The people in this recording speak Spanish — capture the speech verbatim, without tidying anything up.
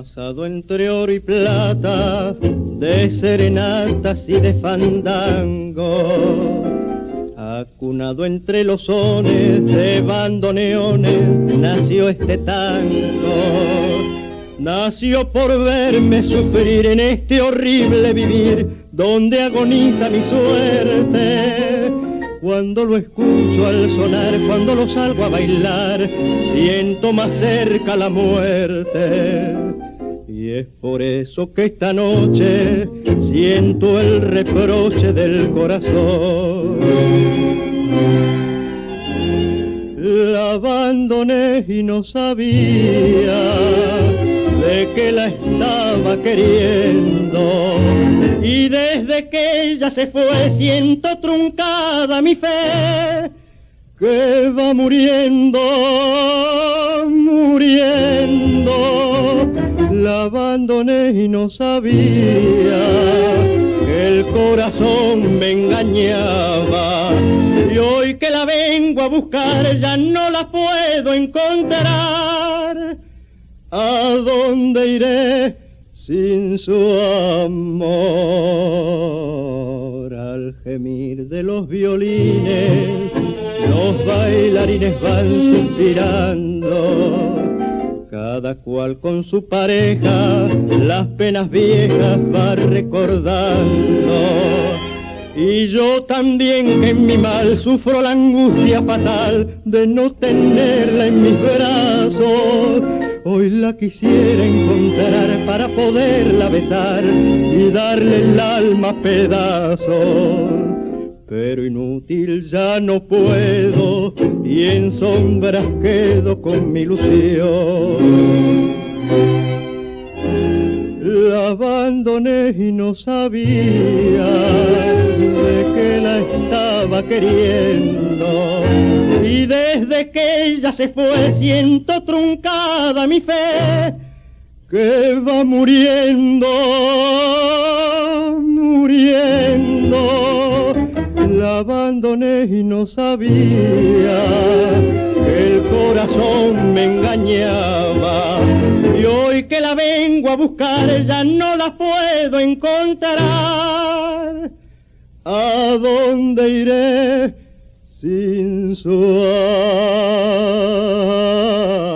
Pasado entre oro y plata, de serenatas y de fandango, acunado entre los sones de bandoneones, nació este tango. Nació por verme sufrir en este horrible vivir, donde agoniza mi suerte. Cuando lo escucho al sonar, cuando lo salgo a bailar, siento más cerca la muerte. Y es por eso que esta noche siento el reproche del corazón. La abandoné y no sabía de que la estaba queriendo, y desde que ella se fue siento truncada mi fe, que va muriendo, muriendo. La abandoné y no sabía que el corazón me engañaba, y hoy que la vengo a buscar ya no la puedo encontrar. ¿A dónde iré sin su amor? Al gemir de los violines, los bailarines van suspirando, cada cual con su pareja las penas viejas va recordando. Y yo también, que en mi mal sufro la angustia fatal de no tenerla en mis brazos, hoy la quisiera encontrar para poderla besar y darle el alma a pedazos. Pero inútil, ya no puedo, y en sombras quedo con mi ilusión. La abandoné y no sabía de que la estaba queriendo, y desde que ella se fue siento truncada mi fe, que va muriendo, muriendo. La abandoné y no sabía que el corazón me engañaba, y hoy que la vengo a buscar ya no la puedo encontrar. ¿A dónde iré sin su amor?